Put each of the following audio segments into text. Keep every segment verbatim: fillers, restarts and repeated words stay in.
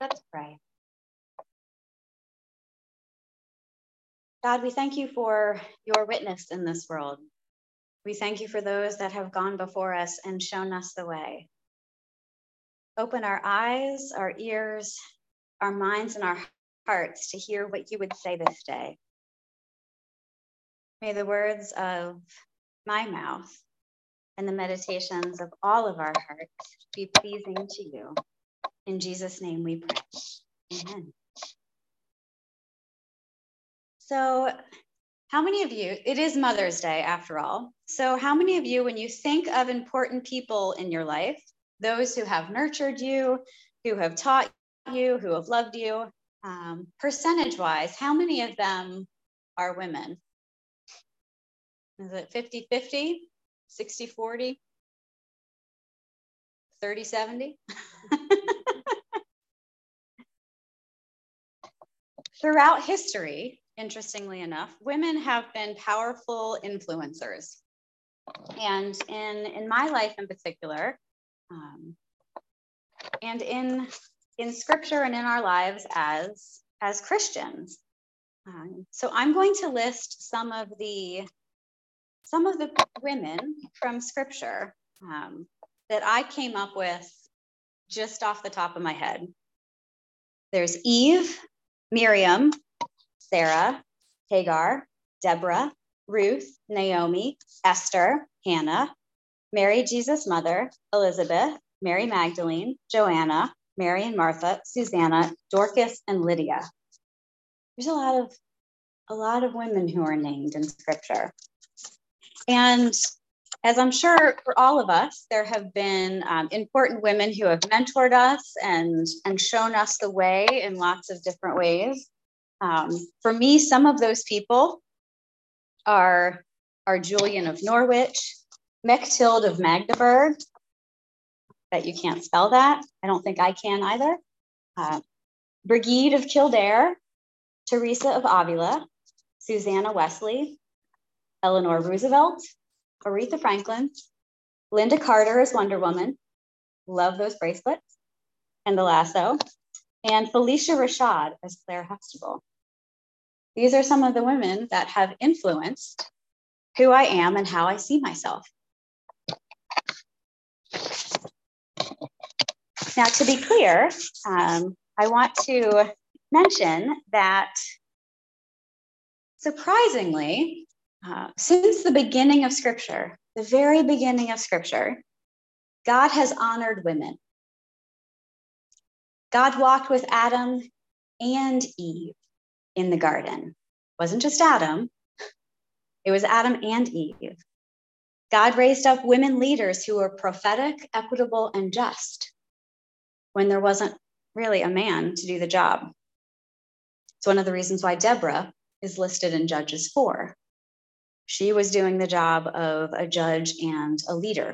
Let's pray. God, we thank you for your witness in this world. We thank you for those that have gone before us and shown us the way. Open our eyes, our ears, our minds, and our hearts to hear what you would say this day. May the words of my mouth and the meditations of all of our hearts be pleasing to you. In Jesus' name we pray. Amen. So, how many of you, it is Mother's Day after all, so how many of you, when you think of important people in your life, those who have nurtured you, who have taught you, who have loved you, um, percentage-wise, how many of them are women? Is it fifty fifty, sixty forty, thirty seventy? Throughout history, interestingly enough, women have been powerful influencers. And in, in my life in particular, um, and in, in scripture and in our lives as, as Christians. Um, so I'm going to list some of the, some of the women from scripture um, that I came up with just off the top of my head. There's Eve, Miriam, Sarah, Hagar, Deborah, Ruth, Naomi, Esther, Hannah, Mary, Jesus' mother, Elizabeth, Mary Magdalene, Joanna, Mary and Martha, Susanna, Dorcas, and Lydia. There's a lot of a lot of women who are named in scripture. And as I'm sure for all of us, there have been um, important women who have mentored us and, and shown us the way in lots of different ways. Um, for me, some of those people are, are Julian of Norwich, Mechtild of Magdeburg. Bet you can't spell that. I don't think I can either. Uh, Brigid of Kildare, Teresa of Avila, Susanna Wesley, Eleanor Roosevelt, Aretha Franklin, Linda Carter as Wonder Woman, love those bracelets, and the lasso, and Felicia Rashad as Claire Huxtable. These are some of the women that have influenced who I am and how I see myself. Now, to be clear, um, I want to mention that surprisingly, uh, since the beginning of Scripture, the very beginning of Scripture, God has honored women. God walked with Adam and Eve in the garden. It wasn't just Adam, it was Adam and Eve. God raised up women leaders who were prophetic, equitable, and just when there wasn't really a man to do the job. It's one of the reasons why Deborah is listed in Judges four. She was doing the job of a judge and a leader.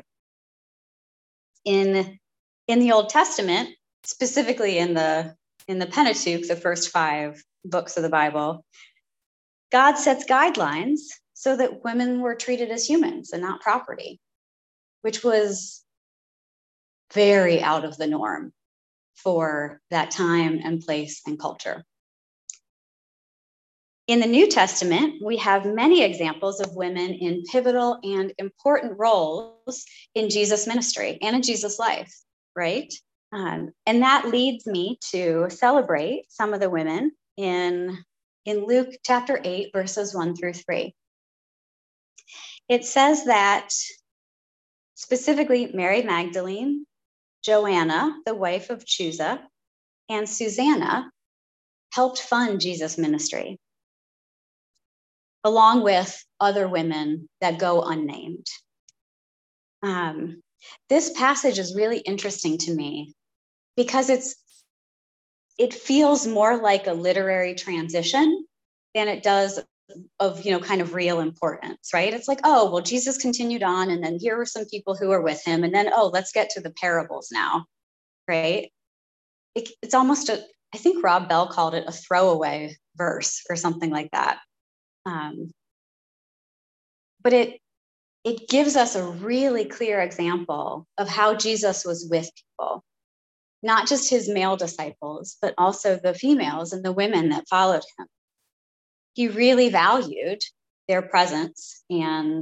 In, in the Old Testament, specifically in the, in the Pentateuch, the first five books of the Bible, God sets guidelines so that women were treated as humans and not property, which was very out of the norm for that time and place and culture. In the New Testament, we have many examples of women in pivotal and important roles in Jesus' ministry and in Jesus' life, right? Um, and that leads me to celebrate some of the women in, in Luke chapter eight, verses one through three. It says that specifically Mary Magdalene, Joanna, the wife of Chuza, and Susanna helped fund Jesus' ministry, along with other women that go unnamed. Um, this passage is really interesting to me because it's it feels more like a literary transition than it does of, you know, kind of real importance, right? It's like, oh, well, Jesus continued on, and then here were some people who were with him, and then, oh, let's get to the parables now, right? It, it's almost a, I think Rob Bell called it a throwaway verse or something like that. Um, but it it gives us a really clear example of how Jesus was with people. not just his male disciples, but also the females and the women that followed him. He really valued their presence and,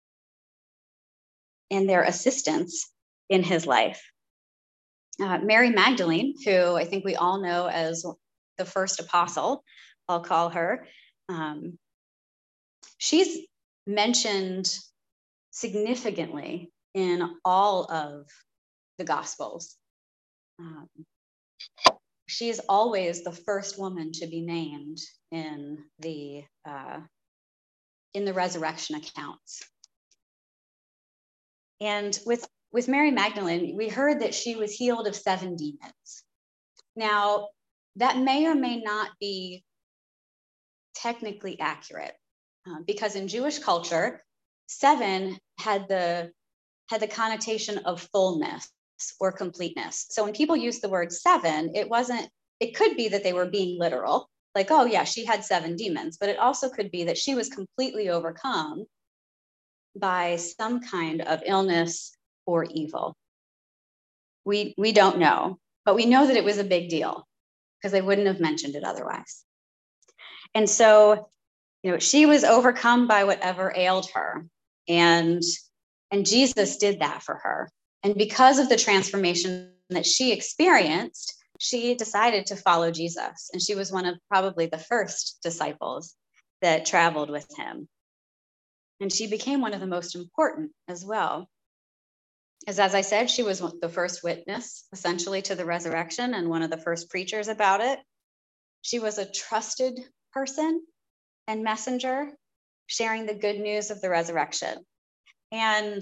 and their assistance in his life. Uh, Mary Magdalene, who I think we all know as the first apostle, I'll call her, um, she's mentioned significantly in all of the Gospels. Um, she is always the first woman to be named in the uh, in the resurrection accounts. And with with Mary Magdalene, we heard that she was healed of seven demons. Now, that may or may not be technically accurate, uh, because in Jewish culture, seven had the had the connotation of fullness or completeness. So when people use the word seven, it wasn't, it could be that they were being literal, like, oh yeah, she had seven demons, but it also could be that she was completely overcome by some kind of illness or evil. We, we don't know, but we know that it was a big deal because they wouldn't have mentioned it otherwise. And so, you know, she was overcome by whatever ailed her, and, and Jesus did that for her. And because of the transformation that she experienced, she decided to follow Jesus. And she was one of probably the first disciples that traveled with him. And she became one of the most important as well. As, as I said, she was the first witness, essentially, to the resurrection and one of the first preachers about it. She was a trusted person and messenger, sharing the good news of the resurrection. And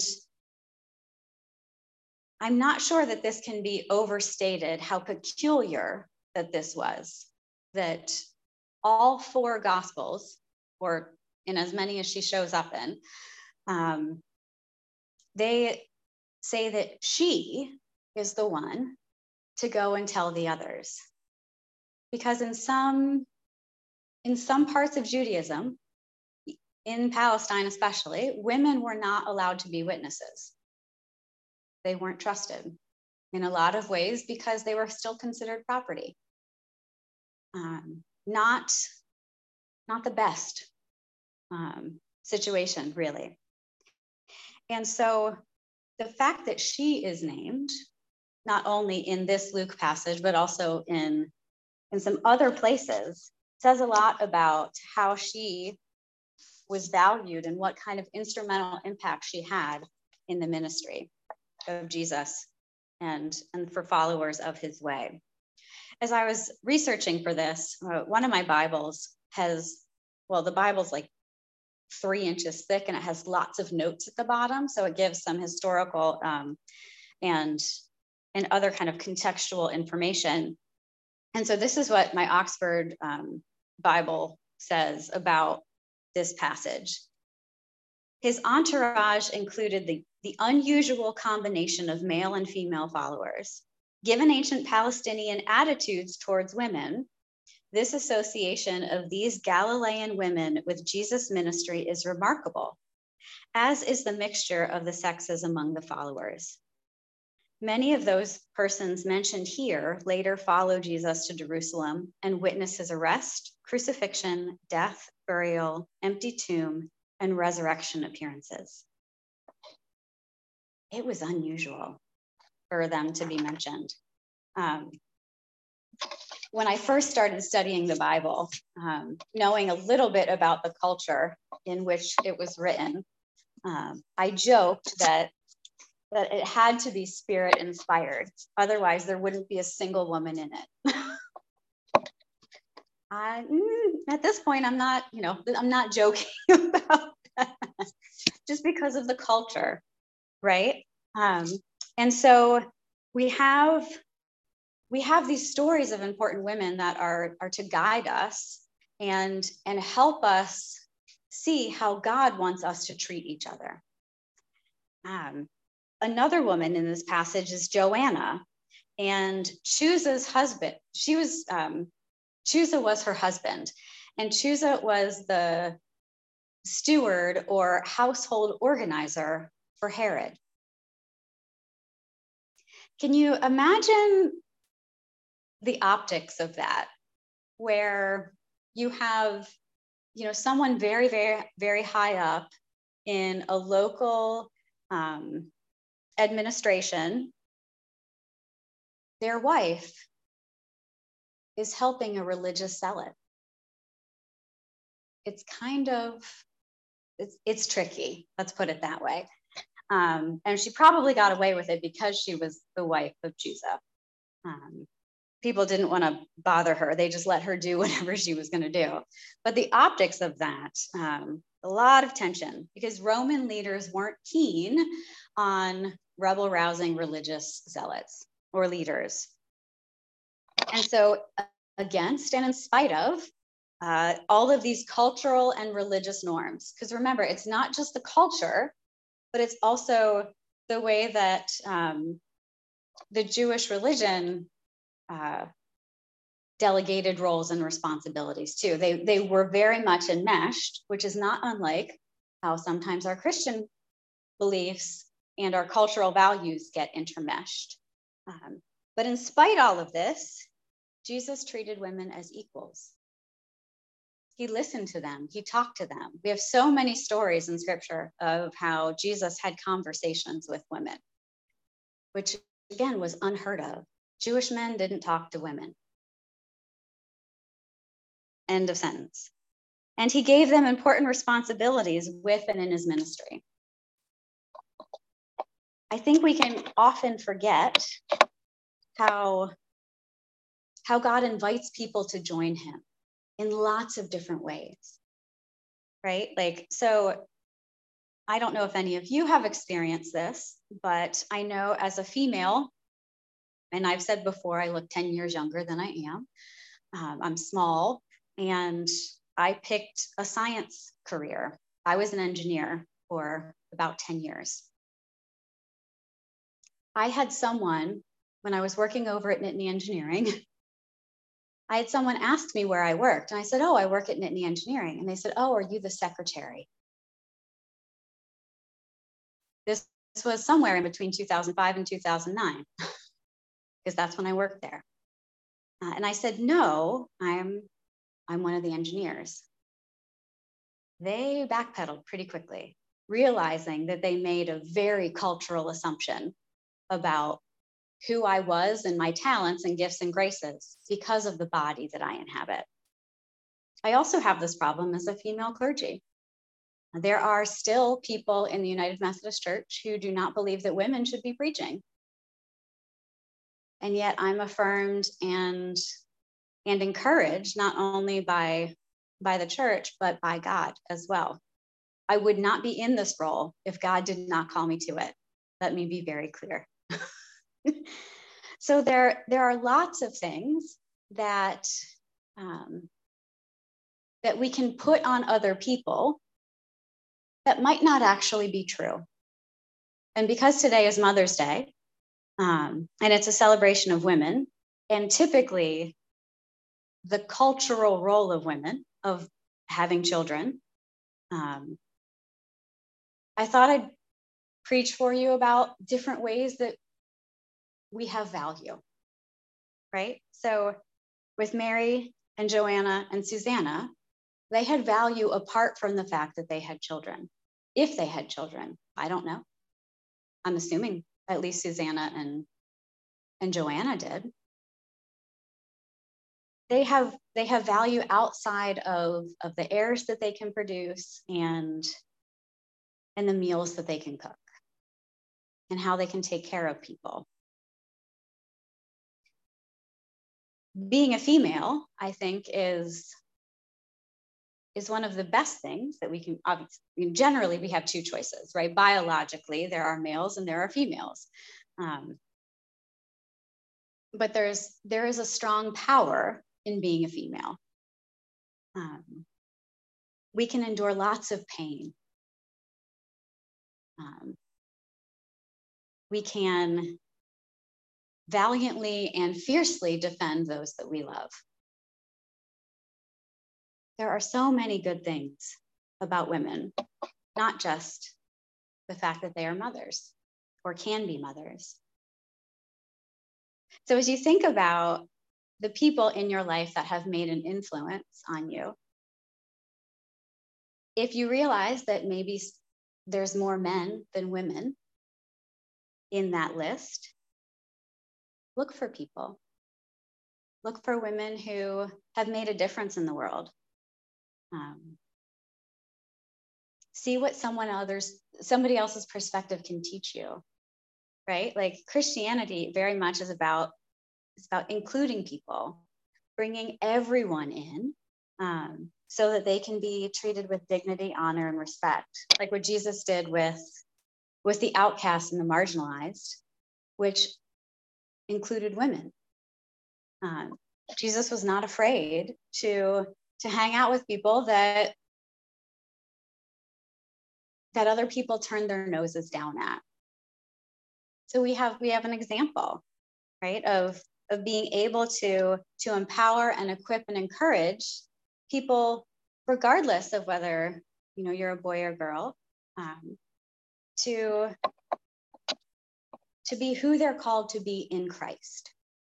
I'm not sure that this can be overstated, how peculiar that this was, that all four Gospels, or in as many as she shows up in, um, they say that she is the one to go and tell the others. Because in some, in some parts of Judaism, in Palestine especially, women were not allowed to be witnesses. They weren't trusted in a lot of ways because they were still considered property. Um, not, not the best um, situation, really. And so the fact that she is named, not only in this Luke passage, but also in, in some other places, says a lot about how she was valued and what kind of instrumental impact she had in the ministry of Jesus and, and for followers of his way. As I was researching for this, uh, one of my Bibles has, well, the Bible's like three inches thick and it has lots of notes at the bottom. So it gives some historical um, and, and other kind of contextual information. And so this is what my Oxford um, Bible says about this passage. His entourage included the, the unusual combination of male and female followers. Given ancient Palestinian attitudes towards women, this association of these Galilean women with Jesus' ministry is remarkable, as is the mixture of the sexes among the followers. Many of those persons mentioned here later followed Jesus to Jerusalem and witnessed his arrest, crucifixion, death, burial, empty tomb, and resurrection appearances. It was unusual for them to be mentioned. Um, when I first started studying the Bible, um, knowing a little bit about the culture in which it was written, um, I joked that, that it had to be spirit inspired. Otherwise, there wouldn't be a single woman in it. I, mm, at this point, I'm not, you know, I'm not joking about that, just because of the culture, right? Um, and so we have, we have these stories of important women that are, are to guide us and, and help us see how God wants us to treat each other. Um, another woman in this passage is Joanna, and Chuza's husband. She was, um, Chuza was her husband, and Chuza was the steward or household organizer for Herod. Can you imagine the optics of that, where you have, you know, someone very, very, very high up in a local um, administration, their wife is helping a religious zealot. It's kind of, it's, it's tricky, let's put it that way. Um, and she probably got away with it because she was the wife of Chuza. Um, people didn't want to bother her. They just let her do whatever she was going to do. But the optics of that, um, a lot of tension, because Roman leaders weren't keen on rebel rousing religious zealots or leaders. And so against and in spite of uh, all of these cultural and religious norms, because remember, it's not just the culture, but it's also the way that um, the Jewish religion uh, delegated roles and responsibilities too. They, they were very much enmeshed, which is not unlike how sometimes our Christian beliefs and our cultural values get intermeshed. Um, but in spite of all of this, Jesus treated women as equals. He listened to them, he talked to them. We have so many stories in scripture of how Jesus had conversations with women, which again was unheard of. Jewish men didn't talk to women. End of sentence. And he gave them important responsibilities with and in his ministry. I think we can often forget how, how God invites people to join him in lots of different ways, right? Like, so I don't know if any of you have experienced this, but I know as a female, and I've said before, I look ten years younger than I am. Um, I'm small, and I picked a science career. I was an engineer for about ten years. I had someone, when I was working over at Nittany Engineering, I had someone ask me where I worked. And I said, oh, I work at Nittany Engineering. And they said, oh, are you the secretary? This, this was somewhere in between two thousand five and two thousand nine, because that's when I worked there. Uh, and I said, no, I'm, I'm one of the engineers. They backpedaled pretty quickly, realizing that they made a very cultural assumption about who I was and my talents and gifts and graces because of the body that I inhabit. I also have this problem as a female clergy. There are still people in the United Methodist Church who do not believe that women should be preaching. And yet I'm affirmed and, and encouraged not only by, by the church, but by God as well. I would not be in this role if God did not call me to it. Let me be very clear. So there, there are lots of things that, um, that we can put on other people that might not actually be true. And because today is Mother's Day, um, and it's a celebration of women, and typically the cultural role of women, of having children, um, I thought I'd preach for you about different ways that we have value, right? So with Mary and Joanna and Susanna, they had value apart from the fact that they had children. If they had children, I don't know. I'm assuming at least Susanna and, and Joanna did. They have, they have value outside of, of the heirs that they can produce and, and the meals that they can cook and how they can take care of people. Being a female, I think, is, is one of the best things that we can, obviously, generally we have two choices, right? Biologically, there are males and there are females. Um, but there's, there is a strong power in being a female. Um, we can endure lots of pain. Um, we can valiantly and fiercely defend those that we love. There are so many good things about women, not just the fact that they are mothers or can be mothers. So as you think about the people in your life that have made an influence on you. If you realize that maybe there's more men than women in that list, look for people. Look for women who have made a difference in the world. Um, see what someone others, somebody else's perspective can teach you, right? Like Christianity very much is about, it's about including people, bringing everyone in, um, so that they can be treated with dignity, honor, and respect, like what Jesus did with, with the outcast and the marginalized, which included women. Um, Jesus was not afraid to, to hang out with people that, that other people turned their noses down at. So we have, we have an example, right, of, of being able to, to empower and equip and encourage people, regardless of whether, you know, you're a boy or girl, um, to, to be who they're called to be in Christ.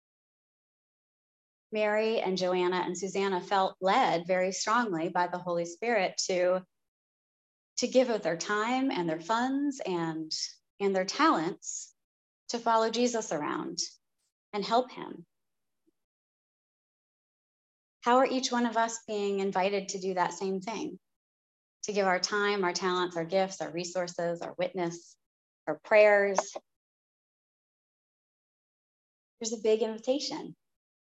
Mary and Joanna and Susanna felt led very strongly by the Holy Spirit to, to give of their time and their funds and, and their talents to follow Jesus around and help him. How are each one of us being invited to do that same thing? To give our time, our talents, our gifts, our resources, our witness, our prayers. There's a big invitation.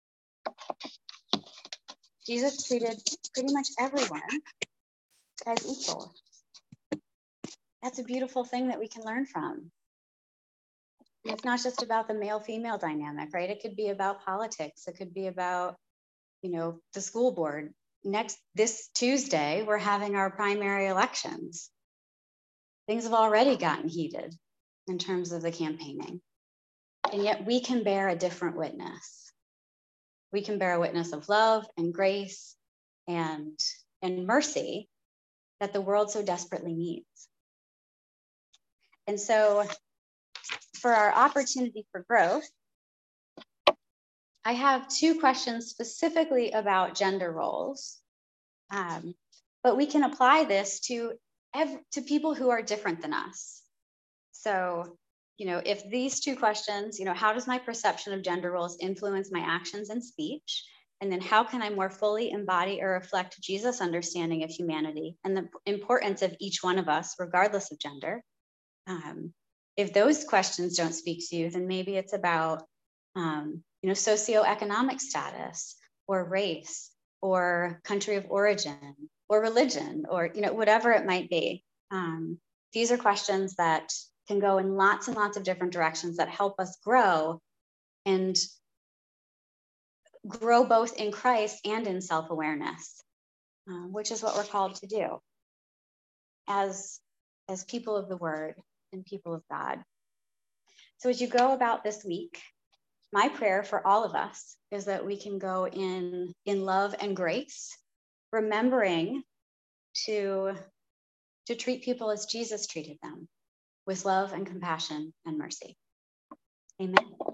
Jesus treated pretty much everyone as equal. That's a beautiful thing that we can learn from. And it's not just about the male-female dynamic, right? It could be about politics. It could be about, you know, the school board. Next, this Tuesday, we're having our primary elections. Things have already gotten heated in terms of the campaigning. And yet we can bear a different witness. We can bear a witness of love and grace and, and mercy that the world so desperately needs. And so for our opportunity for growth, I have two questions specifically about gender roles, um, but we can apply this to, ev- to people who are different than us. So, you know, if these two questions, you know, how does my perception of gender roles influence my actions and speech? And then how can I more fully embody or reflect Jesus' understanding of humanity and the importance of each one of us, regardless of gender? Um, if those questions don't speak to you, then maybe it's about, um, you know, socioeconomic status or race or country of origin or religion or, you know, whatever it might be. Um, these are questions that can go in lots and lots of different directions that help us grow and grow both in Christ and in self-awareness, uh, which is what we're called to do as, as people of the word and people of God. So as you go about this week, my prayer for all of us is that we can go in, in love and grace, remembering to, to treat people as Jesus treated them, with love and compassion and mercy. Amen.